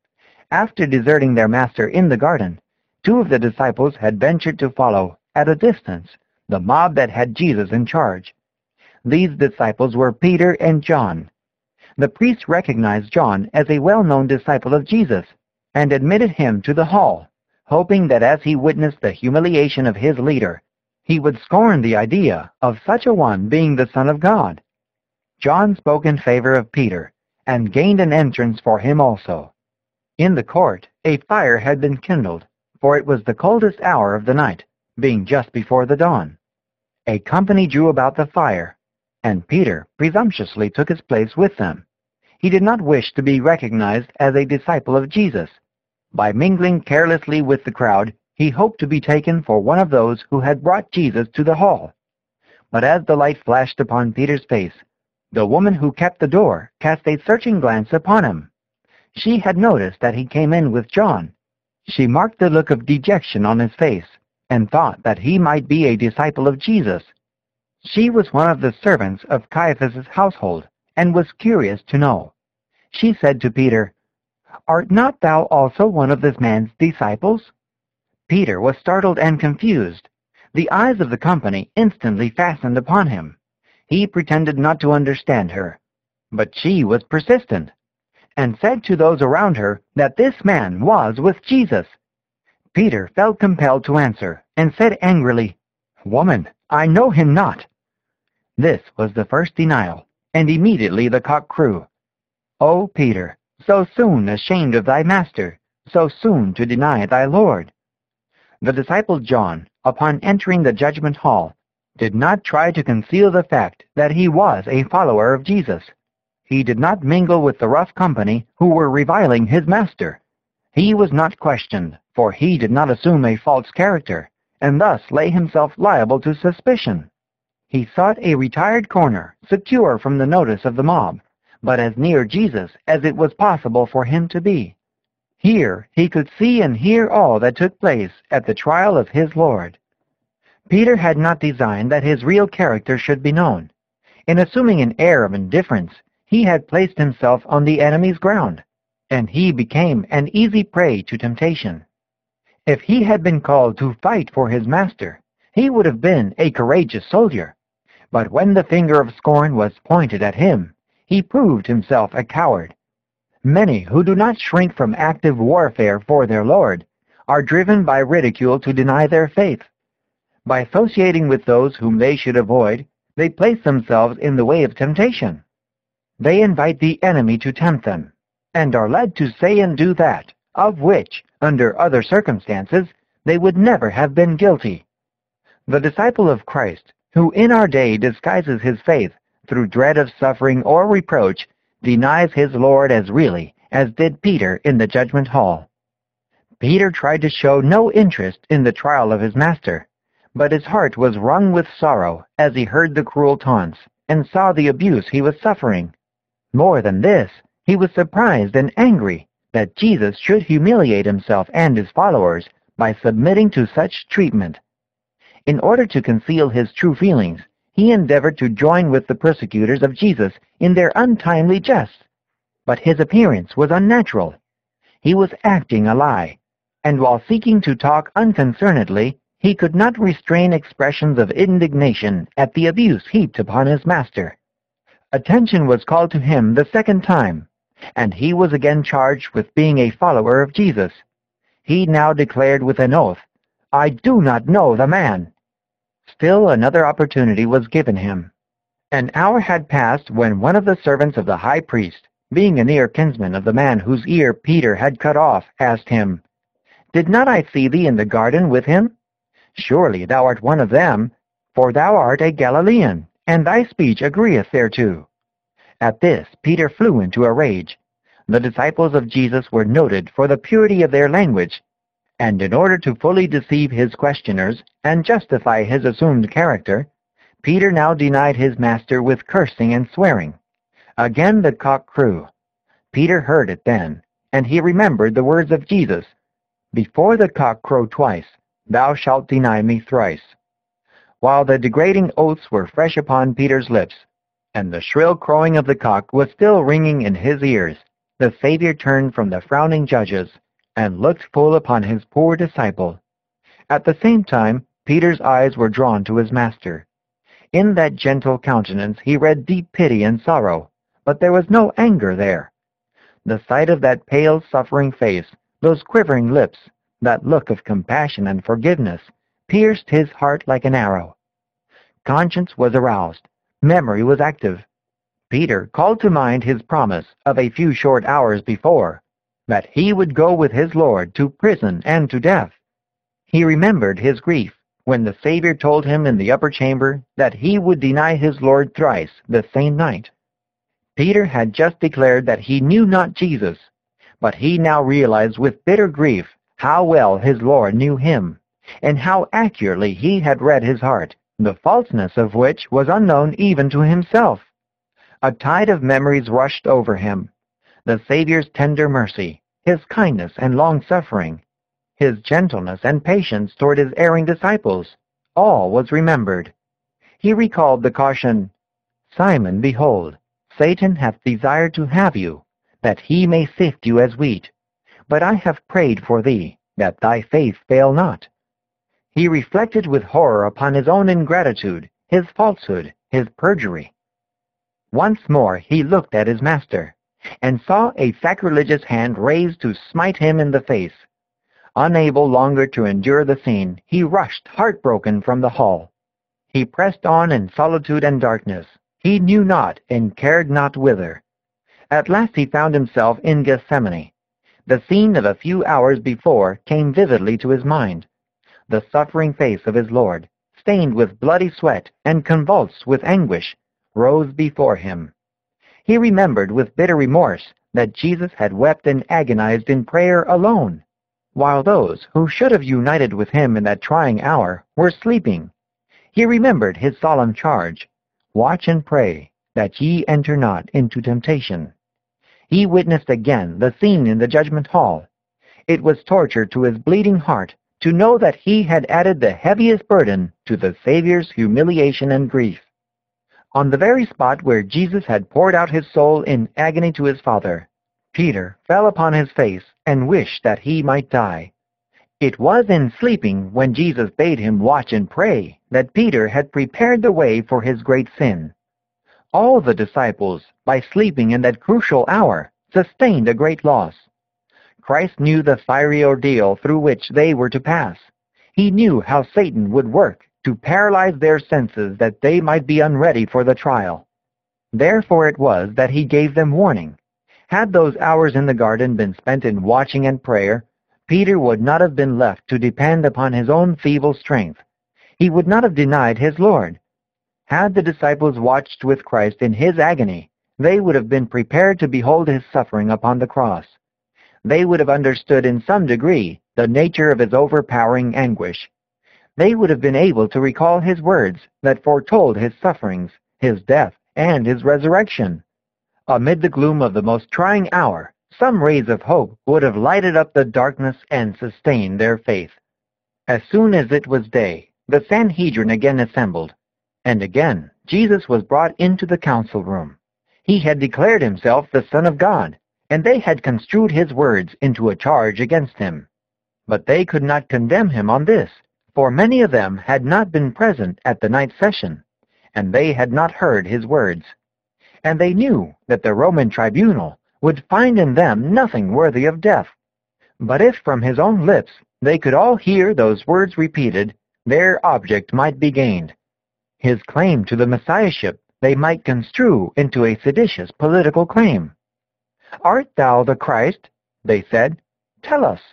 After deserting their master in the garden, two of the disciples had ventured to follow, at a distance, the mob that had Jesus in charge. These disciples were Peter and John. The priest recognized John as a well-known disciple of Jesus and admitted him to the hall, hoping that as he witnessed the humiliation of his leader, he would scorn the idea of such a one being the Son of God. John spoke in favor of Peter and gained an entrance for him also. In the court, a fire had been kindled, for it was the coldest hour of the night, being just before the dawn. A company drew about the fire, and Peter presumptuously took his place with them. He did not wish to be recognized as a disciple of Jesus. By mingling carelessly with the crowd, he hoped to be taken for one of those who had brought Jesus to the hall. But as the light flashed upon Peter's face, the woman who kept the door cast a searching glance upon him. She had noticed that he came in with John. She marked the look of dejection on his face and thought that he might be a disciple of Jesus. She was one of the servants of Caiaphas' household and was curious to know. She said to Peter, "Art not thou also one of this man's disciples?" Peter was startled and confused. The eyes of the company instantly fastened upon him. He pretended not to understand her, but she was persistent, and said to those around her that this man was with Jesus. Peter felt compelled to answer, and said angrily, "Woman, I know him not." This was the first denial, and immediately the cock crew. "O Peter, so soon ashamed of thy master, so soon to deny thy Lord." The disciple John, upon entering the judgment hall, did not try to conceal the fact that he was a follower of Jesus. He did not mingle with the rough company who were reviling his master. He was not questioned, for he did not assume a false character, and thus lay himself liable to suspicion. He sought a retired corner, secure from the notice of the mob, but as near Jesus as it was possible for him to be. Here he could see and hear all that took place at the trial of his Lord. Peter had not designed that his real character should be known. In assuming an air of indifference, he had placed himself on the enemy's ground, and he became an easy prey to temptation. If he had been called to fight for his master, he would have been a courageous soldier. But when the finger of scorn was pointed at him, he proved himself a coward. Many who do not shrink from active warfare for their Lord are driven by ridicule to deny their faith. By associating with those whom they should avoid, they place themselves in the way of temptation. They invite the enemy to tempt them, and are led to say and do that, of which, under other circumstances, they would never have been guilty. The disciple of Christ, who in our day disguises his faith through dread of suffering or reproach, denies his Lord as really as did Peter in the judgment hall. Peter tried to show no interest in the trial of his master, but his heart was wrung with sorrow as he heard the cruel taunts and saw the abuse he was suffering. More than this, he was surprised and angry that Jesus should humiliate himself and his followers by submitting to such treatment. In order to conceal his true feelings, he endeavored to join with the persecutors of Jesus in their untimely jests. But his appearance was unnatural. He was acting a lie, and while seeking to talk unconcernedly, he could not restrain expressions of indignation at the abuse heaped upon his master. Attention was called to him the second time, and he was again charged with being a follower of Jesus. He now declared with an oath, "I do not know the man." Still another opportunity was given him. An hour had passed when one of the servants of the high priest, being a near kinsman of the man whose ear Peter had cut off, asked him, "Did not I see thee in the garden with him? Surely thou art one of them, for thou art a Galilean, and thy speech agreeth thereto." At this Peter flew into a rage. The disciples of Jesus were noted for the purity of their language, and in order to fully deceive his questioners and justify his assumed character, Peter now denied his master with cursing and swearing. Again the cock crew. Peter heard it then, and he remembered the words of Jesus, "Before the cock crow twice, thou shalt deny me thrice." While the degrading oaths were fresh upon Peter's lips, and the shrill crowing of the cock was still ringing in his ears, the Savior turned from the frowning judges and looked full upon his poor disciple. At the same time, Peter's eyes were drawn to his Master. In that gentle countenance he read deep pity and sorrow, but there was no anger there. The sight of that pale, suffering face, those quivering lips, that look of compassion and forgiveness, pierced his heart like an arrow. Conscience was aroused. Memory was active. Peter called to mind his promise of a few short hours before, that he would go with his Lord to prison and to death. He remembered his grief when the Savior told him in the upper chamber that he would deny his Lord thrice the same night. Peter had just declared that he knew not Jesus, but he now realized with bitter grief how well his Lord knew him, and how accurately he had read his heart, the falseness of which was unknown even to himself. A tide of memories rushed over him. The Savior's tender mercy, his kindness and long-suffering, his gentleness and patience toward his erring disciples, all was remembered. He recalled the caution, "Simon, behold, Satan hath desired to have you, that he may sift you as wheat. But I have prayed for thee, that thy faith fail not." He reflected with horror upon his own ingratitude, his falsehood, his perjury. Once more he looked at his Master, and saw a sacrilegious hand raised to smite him in the face. Unable longer to endure the scene, he rushed heartbroken from the hall. He pressed on in solitude and darkness. He knew not and cared not whither. At last he found himself in Gethsemane. The scene of a few hours before came vividly to his mind. The suffering face of his Lord, stained with bloody sweat and convulsed with anguish, rose before him. He remembered with bitter remorse that Jesus had wept and agonized in prayer alone, while those who should have united with him in that trying hour were sleeping. He remembered his solemn charge, "Watch and pray, that ye enter not into temptation." He witnessed again the scene in the judgment hall. It was torture to his bleeding heart to know that he had added the heaviest burden to the Savior's humiliation and grief. On the very spot where Jesus had poured out his soul in agony to his Father, Peter fell upon his face and wished that he might die. It was in sleeping, when Jesus bade him watch and pray, that Peter had prepared the way for his great sin. All the disciples, by sleeping in that crucial hour, sustained a great loss. Christ knew the fiery ordeal through which they were to pass. He knew how Satan would work to paralyze their senses that they might be unready for the trial. Therefore it was that he gave them warning. Had those hours in the garden been spent in watching and prayer, Peter would not have been left to depend upon his own feeble strength. He would not have denied his Lord. Had the disciples watched with Christ in his agony, they would have been prepared to behold his suffering upon the cross. They would have understood in some degree the nature of his overpowering anguish. They would have been able to recall his words that foretold his sufferings, his death, and his resurrection. Amid the gloom of the most trying hour, some rays of hope would have lighted up the darkness and sustained their faith. As soon as it was day, the Sanhedrin again assembled, and again Jesus was brought into the council room. He had declared himself the Son of God, and they had construed his words into a charge against him. But they could not condemn him on this, for many of them had not been present at the night session, and they had not heard his words. And they knew that the Roman tribunal would find in them nothing worthy of death. But if from his own lips they could all hear those words repeated, their object might be gained. His claim to the Messiahship they might construe into a seditious political claim. "Art thou the Christ?" they said. "Tell us."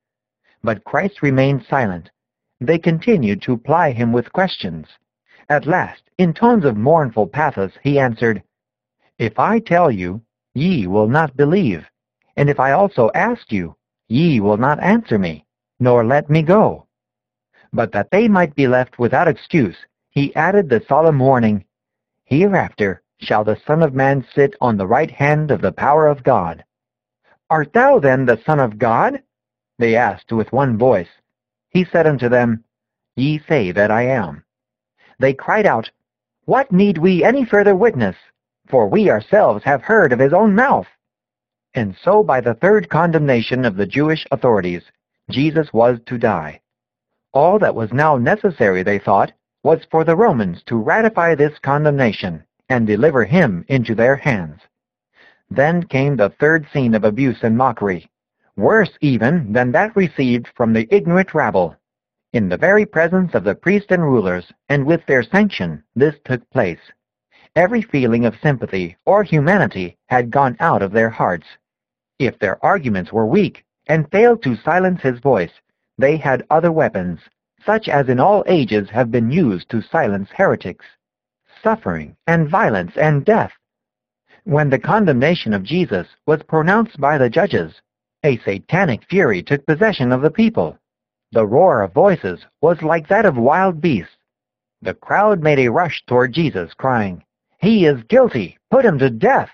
But Christ remained silent. They continued to ply him with questions. At last, in tones of mournful pathos, he answered, "If I tell you, ye will not believe, and if I also ask you, ye will not answer me, nor let me go." But that they might be left without excuse, he added the solemn warning, "Hereafter shall the Son of Man sit on the right hand of the power of God." Art thou then the Son of God? They asked with one voice. He said unto them, Ye say that I am. They cried out, What need we any further witness? For we ourselves have heard of his own mouth. And so by the third condemnation of the Jewish authorities, Jesus was to die. All that was now necessary, they thought, was for the Romans to ratify this condemnation and deliver him into their hands. Then came the third scene of abuse and mockery, worse even than that received from the ignorant rabble. In the very presence of the priests and rulers, and with their sanction, this took place. Every feeling of sympathy or humanity had gone out of their hearts. If their arguments were weak and failed to silence his voice, they had other weapons, such as in all ages have been used to silence heretics: suffering and violence and death. When the condemnation of Jesus was pronounced by the judges, a satanic fury took possession of the people. The roar of voices was like that of wild beasts. The crowd made a rush toward Jesus, crying, He is guilty! Put him to death!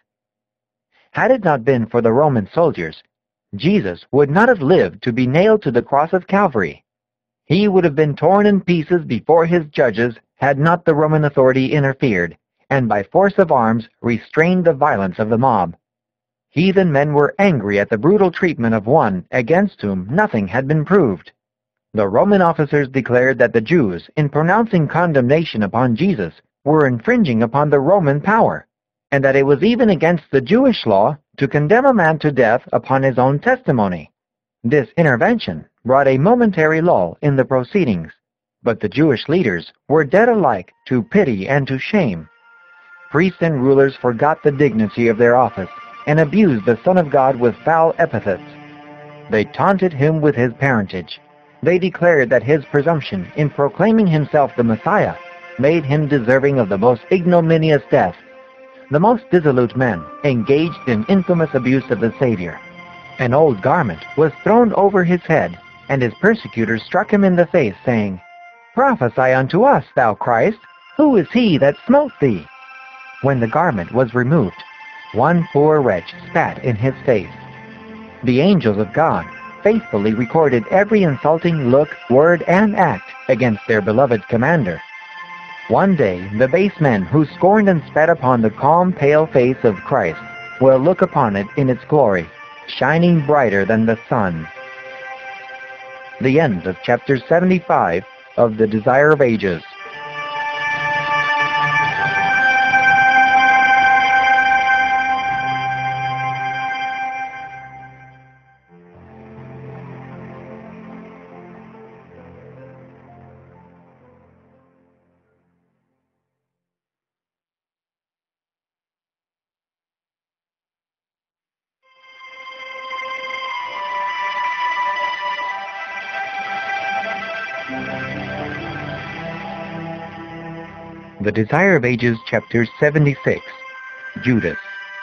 Had it not been for the Roman soldiers, Jesus would not have lived to be nailed to the cross of Calvary. He would have been torn in pieces before his judges had not the Roman authority interfered, and by force of arms restrained the violence of the mob. Heathen men were angry at the brutal treatment of one against whom nothing had been proved. The Roman officers declared that the Jews, in pronouncing condemnation upon Jesus, were infringing upon the Roman power, and that it was even against the Jewish law to condemn a man to death upon his own testimony. This intervention brought a momentary lull in the proceedings, but the Jewish leaders were dead alike to pity and to shame. Priests and rulers forgot the dignity of their office and abused the Son of God with foul epithets. They taunted him with his parentage. They declared that his presumption in proclaiming himself the Messiah made him deserving of the most ignominious death. The most dissolute men engaged in infamous abuse of the Savior. An old garment was thrown over his head, and his persecutors struck him in the face, saying, Prophesy unto us, thou Christ, who is he that smote thee? When the garment was removed, one poor wretch spat in his face. The angels of God faithfully recorded every insulting look, word, and act against their beloved commander. One day, the base men who scorned and spat upon the calm, pale face of Christ will look upon it in its glory, shining brighter than the sun. The end of chapter 75 of The Desire of Ages. The Desire of Ages, chapter 76, Judas.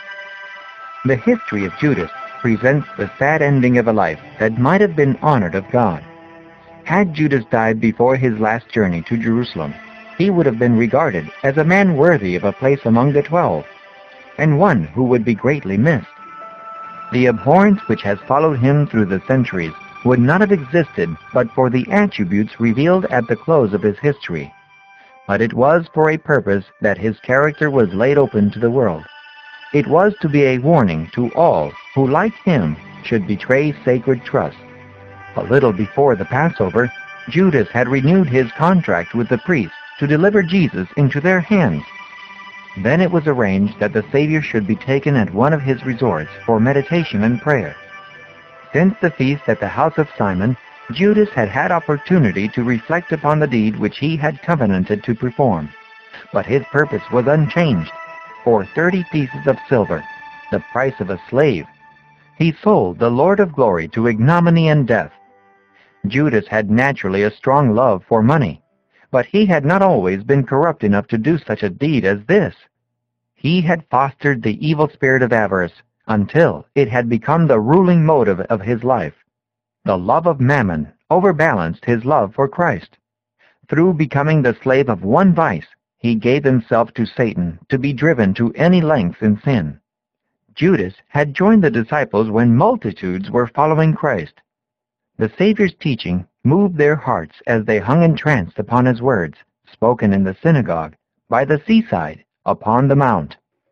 The history of Judas presents the sad ending of a life that might have been honored of God. Had Judas died before his last journey to Jerusalem, he would have been regarded as a man worthy of a place among the 12, and one who would be greatly missed. The abhorrence which has followed him through the centuries would not have existed but for the attributes revealed at the close of his history. But it was for a purpose that his character was laid open to the world. It was to be a warning to all who, like him, should betray sacred trust. A little before the Passover, Judas had renewed his contract with the priests to deliver Jesus into their hands. Then it was arranged that the Savior should be taken at one of his resorts for meditation and prayer. Since the feast at the house of Simon, Judas had had opportunity to reflect upon the deed which he had covenanted to perform. But his purpose was unchanged. For 30 pieces of silver, the price of a slave, he sold the Lord of glory to ignominy and death. Judas had naturally a strong love for money, but he had not always been corrupt enough to do such a deed as this. He had fostered the evil spirit of avarice until it had become the ruling motive of his life. The love of mammon overbalanced his love for Christ. Through becoming the slave of one vice, he gave himself to Satan to be driven to any lengths in sin. Judas had joined the disciples when multitudes were following Christ. The Savior's teaching moved their hearts as they hung entranced upon his words, spoken in the synagogue, by the seaside, upon the mount.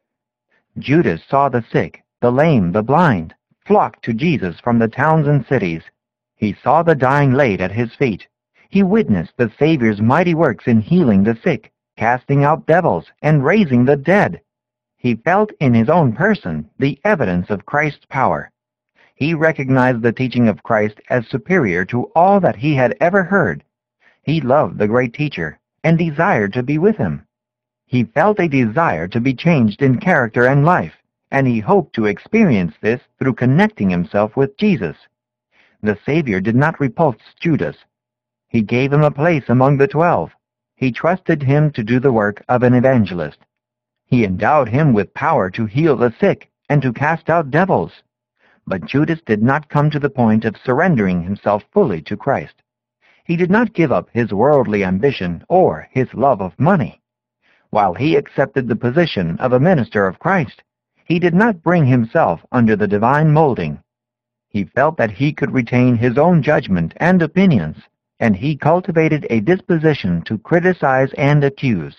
Judas saw the sick, the lame, the blind, flock to Jesus from the towns and cities. He saw the dying laid at his feet. He witnessed the Savior's mighty works in healing the sick, casting out devils, and raising the dead. He felt in his own person the evidence of Christ's power. He recognized the teaching of Christ as superior to all that he had ever heard. He loved the great teacher and desired to be with him. He felt a desire to be changed in character and life, and he hoped to experience this through connecting himself with Jesus. The Savior did not repulse Judas. He gave him a place among the 12. He trusted him to do the work of an evangelist. He endowed him with power to heal the sick and to cast out devils. But Judas did not come to the point of surrendering himself fully to Christ. He did not give up his worldly ambition or his love of money. While he accepted the position of a minister of Christ, he did not bring himself under the divine molding. He felt that he could retain his own judgment and opinions, and he cultivated a disposition to criticize and accuse.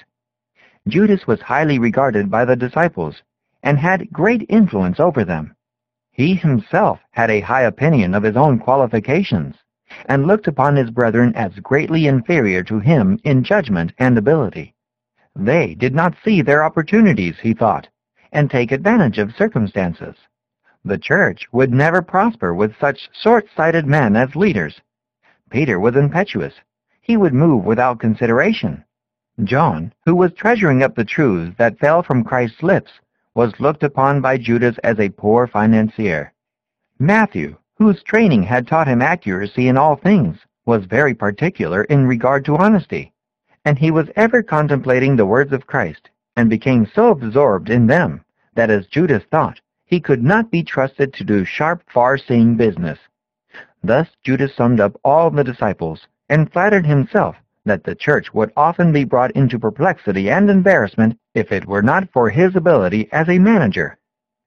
Judas was highly regarded by the disciples and had great influence over them. He himself had a high opinion of his own qualifications and looked upon his brethren as greatly inferior to him in judgment and ability. They did not see their opportunities, he thought, and take advantage of circumstances. The church would never prosper with such short-sighted men as leaders. Peter was impetuous. He would move without consideration. John, who was treasuring up the truths that fell from Christ's lips, was looked upon by Judas as a poor financier. Matthew, whose training had taught him accuracy in all things, was very particular in regard to honesty, and he was ever contemplating the words of Christ, and became so absorbed in them that, as Judas thought, he could not be trusted to do sharp, far-seeing business. Thus Judas summed up all the disciples, and flattered himself that the church would often be brought into perplexity and embarrassment if it were not for his ability as a manager.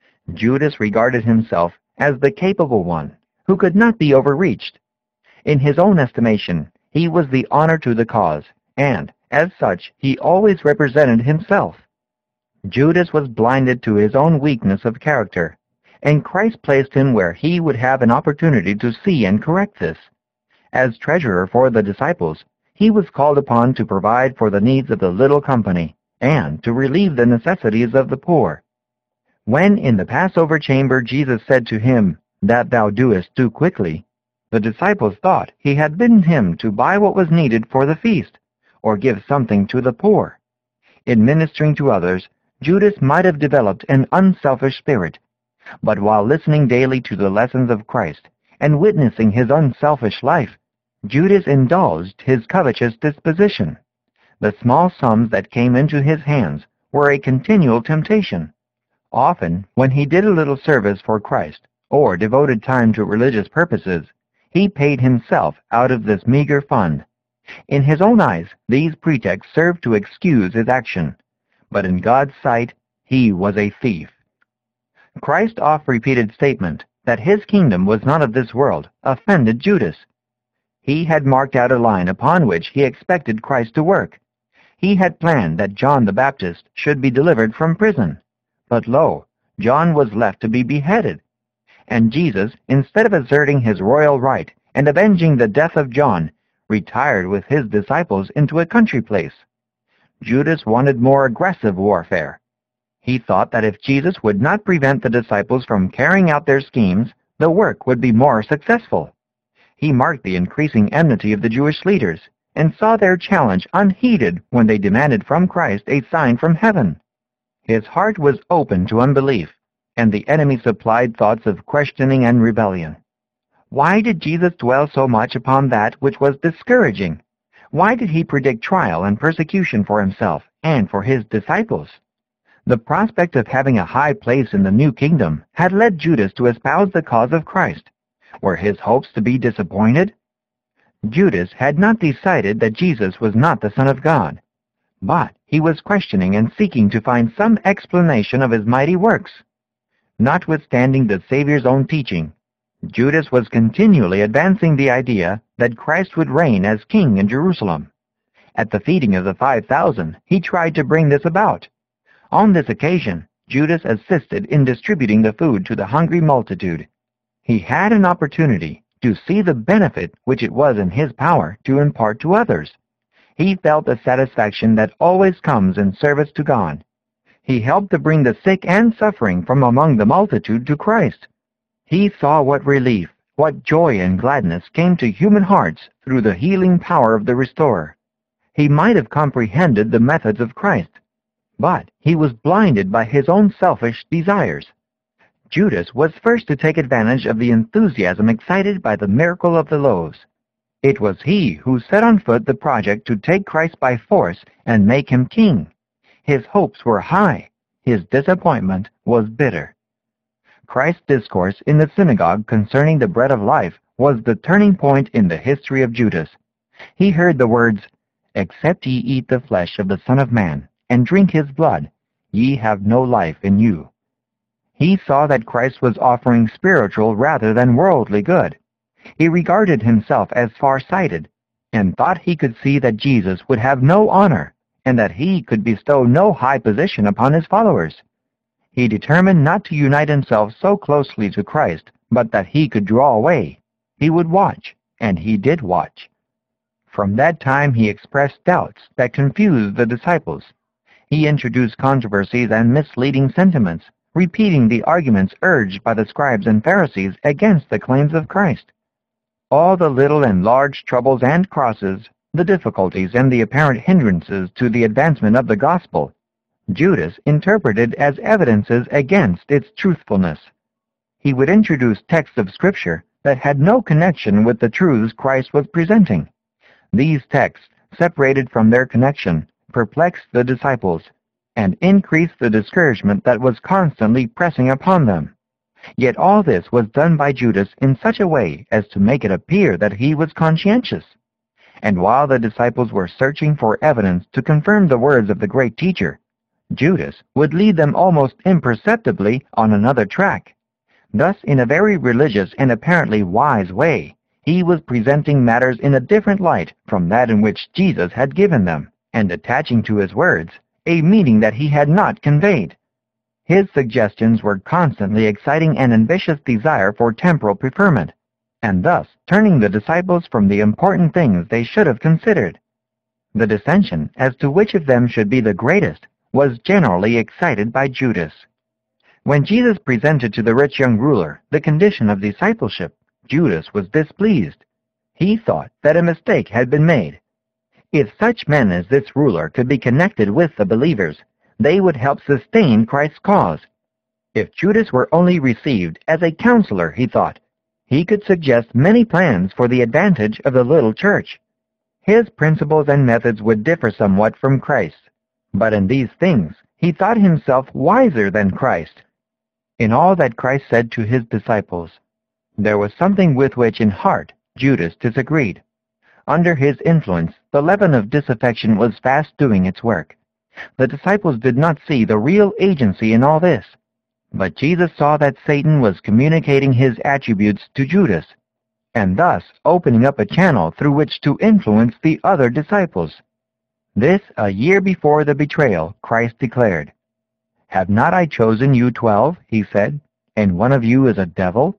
Judas regarded himself as the capable one, who could not be overreached. In his own estimation, he was the honor to the cause, and, as such, he always represented himself. Judas was blinded to his own weakness of character, and Christ placed him where he would have an opportunity to see and correct this. As treasurer for the disciples, he was called upon to provide for the needs of the little company and to relieve the necessities of the poor. When in the Passover chamber Jesus said to him, "That thou doest, do quickly," the disciples thought he had bidden him to buy what was needed for the feast, or give something to the poor. In ministering to others, Judas might have developed an unselfish spirit, but while listening daily to the lessons of Christ and witnessing his unselfish life, Judas indulged his covetous disposition. The small sums that came into his hands were a continual temptation. Often, when he did a little service for Christ, or devoted time to religious purposes, he paid himself out of this meager fund. In his own eyes, these pretexts served to excuse his action, but in God's sight, he was a thief. Christ's oft-repeated statement that his kingdom was not of this world offended Judas. He had marked out a line upon which he expected Christ to work. He had planned that John the Baptist should be delivered from prison. But lo, John was left to be beheaded. And Jesus, instead of asserting his royal right and avenging the death of John, retired with his disciples into a country place. Judas wanted more aggressive warfare. He thought that if Jesus would not prevent the disciples from carrying out their schemes, the work would be more successful. He marked the increasing enmity of the Jewish leaders and saw their challenge unheeded when they demanded from Christ a sign from heaven. His heart was open to unbelief, and the enemy supplied thoughts of questioning and rebellion. Why did Jesus dwell so much upon that which was discouraging? Why did he predict trial and persecution for himself and for his disciples? The prospect of having a high place in the new kingdom had led Judas to espouse the cause of Christ. Were his hopes to be disappointed? Judas had not decided that Jesus was not the Son of God, but he was questioning and seeking to find some explanation of his mighty works. Notwithstanding the Savior's own teaching, Judas was continually advancing the idea that Christ would reign as king in Jerusalem. At the feeding of the 5,000, he tried to bring this about. On this occasion, Judas assisted in distributing the food to the hungry multitude. He had an opportunity to see the benefit which it was in his power to impart to others. He felt the satisfaction that always comes in service to God. He helped to bring the sick and suffering from among the multitude to Christ. He saw what relief, what joy and gladness came to human hearts through the healing power of the Restorer. He might have comprehended the methods of Christ, but he was blinded by his own selfish desires. Judas was first to take advantage of the enthusiasm excited by the miracle of the loaves. It was he who set on foot the project to take Christ by force and make him king. His hopes were high. His disappointment was bitter. Christ's discourse in the synagogue concerning the bread of life was the turning point in the history of Judas. He heard the words, "Except ye eat the flesh of the Son of Man, and drink his blood, ye have no life in you." He saw that Christ was offering spiritual rather than worldly good. He regarded himself as far-sighted, and thought he could see that Jesus would have no honor, and that he could bestow no high position upon his followers. He determined not to unite himself so closely to Christ, but that he could draw away. He would watch, and he did watch. From that time he expressed doubts that confused the disciples. He introduced controversies and misleading sentiments, repeating the arguments urged by the scribes and Pharisees against the claims of Christ. All the little and large troubles and crosses, the difficulties and the apparent hindrances to the advancement of the gospel, Judas interpreted as evidences against its truthfulness. He would introduce texts of Scripture that had no connection with the truths Christ was presenting. These texts, separated from their connection, perplexed the disciples and increased the discouragement that was constantly pressing upon them. Yet all this was done by Judas in such a way as to make it appear that he was conscientious. And while the disciples were searching for evidence to confirm the words of the great teacher, Judas would lead them almost imperceptibly on another track. Thus, in a very religious and apparently wise way, he was presenting matters in a different light from that in which Jesus had given them, and attaching to his words a meaning that he had not conveyed. His suggestions were constantly exciting an ambitious desire for temporal preferment, and thus turning the disciples from the important things they should have considered. The dissension as to which of them should be the greatest was generally excited by Judas. When Jesus presented to the rich young ruler the condition of discipleship, Judas was displeased. He thought that a mistake had been made. If such men as this ruler could be connected with the believers, they would help sustain Christ's cause. If Judas were only received as a counselor, he thought, he could suggest many plans for the advantage of the little church. His principles and methods would differ somewhat from Christ's, but in these things he thought himself wiser than Christ. In all that Christ said to his disciples, there was something with which in heart Judas disagreed. Under his influence, the leaven of disaffection was fast doing its work. The disciples did not see the real agency in all this, but Jesus saw that Satan was communicating his attributes to Judas, and thus opening up a channel through which to influence the other disciples. This, a year before the betrayal, Christ declared, "Have not I chosen you 12, he said, and one of you is a devil?"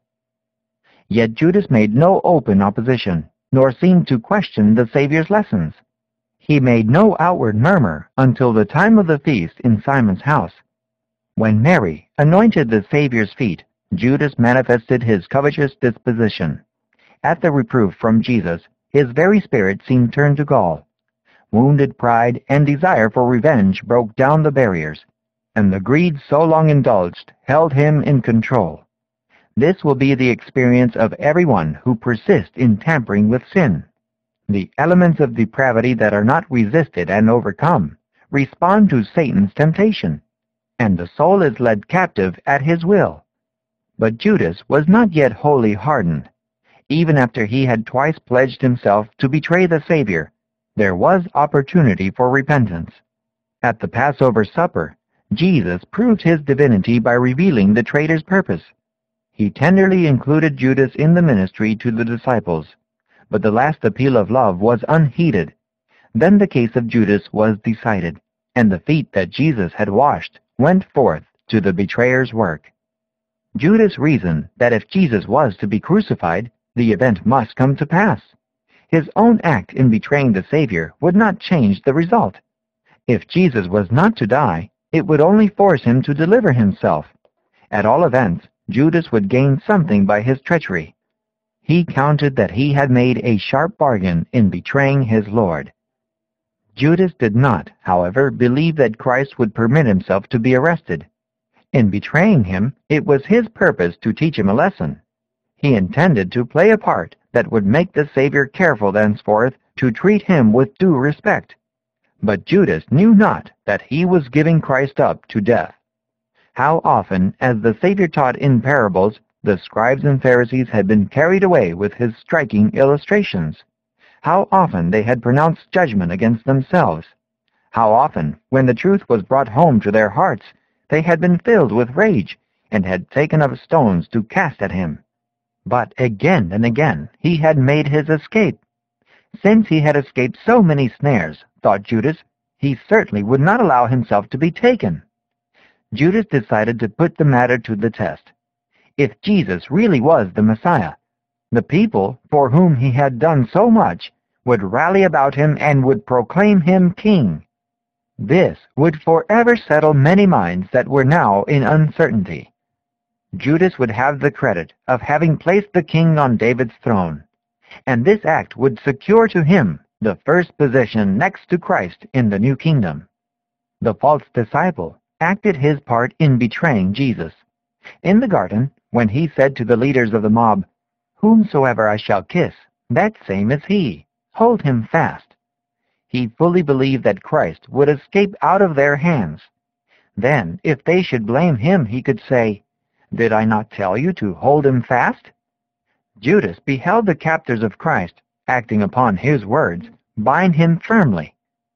Yet Judas made no open opposition, nor seemed to question the Savior's lessons. He made no outward murmur until the time of the feast in Simon's house. When Mary anointed the Savior's feet, Judas manifested his covetous disposition. At the reproof from Jesus, his very spirit seemed turned to gall. Wounded pride and desire for revenge broke down the barriers, and the greed so long indulged held him in control. This will be the experience of everyone who persists in tampering with sin. The elements of depravity that are not resisted and overcome respond to Satan's temptation, and the soul is led captive at his will. But Judas was not yet wholly hardened. Even after he had twice pledged himself to betray the Savior, there was opportunity for repentance. At the Passover supper, Jesus proved his divinity by revealing the traitor's purpose. He tenderly included Judas in the ministry to the disciples, but the last appeal of love was unheeded. Then the case of Judas was decided, and the feet that Jesus had washed went forth to the betrayer's work. Judas reasoned that if Jesus was to be crucified, the event must come to pass. His own act in betraying the Savior would not change the result. If Jesus was not to die, it would only force him to deliver himself. At all events, Judas would gain something by his treachery. He counted that he had made a sharp bargain in betraying his Lord. Judas did not, however, believe that Christ would permit himself to be arrested. In betraying him, it was his purpose to teach him a lesson. He intended to play a part that would make the Savior careful thenceforth to treat him with due respect. But Judas knew not that he was giving Christ up to death. How often, as the Savior taught in parables, the scribes and Pharisees had been carried away with his striking illustrations. How often they had pronounced judgment against themselves. How often, when the truth was brought home to their hearts, they had been filled with rage and had taken up stones to cast at him. But again and again he had made his escape. Since he had escaped so many snares, thought Judas, he certainly would not allow himself to be taken. Judas decided to put the matter to the test. If Jesus really was the Messiah, the people, for whom he had done so much, would rally about him and would proclaim him king. This would forever settle many minds that were now in uncertainty. Judas would have the credit of having placed the king on David's throne, and this act would secure to him the first position next to Christ in the new kingdom. The false disciple acted his part in betraying Jesus. In the garden, when he said to the leaders of the mob, "Whomsoever I shall kiss, that same is he. Hold him fast." He fully believed that Christ would escape out of their hands. Then, if they should blame him, he could say, "Did I not tell you to hold him fast?" Judas beheld the captors of Christ, acting upon his words, bind him firmly.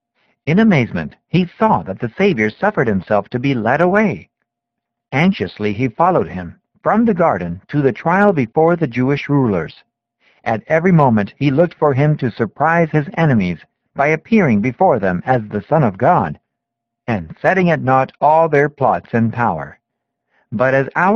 In amazement, he saw that the Savior suffered himself to be led away. Anxiously he followed him, from the garden to the trial before the Jewish rulers. At every moment he looked for him to surprise his enemies by appearing before them as the Son of God, and setting at naught all their plots and power. But as hours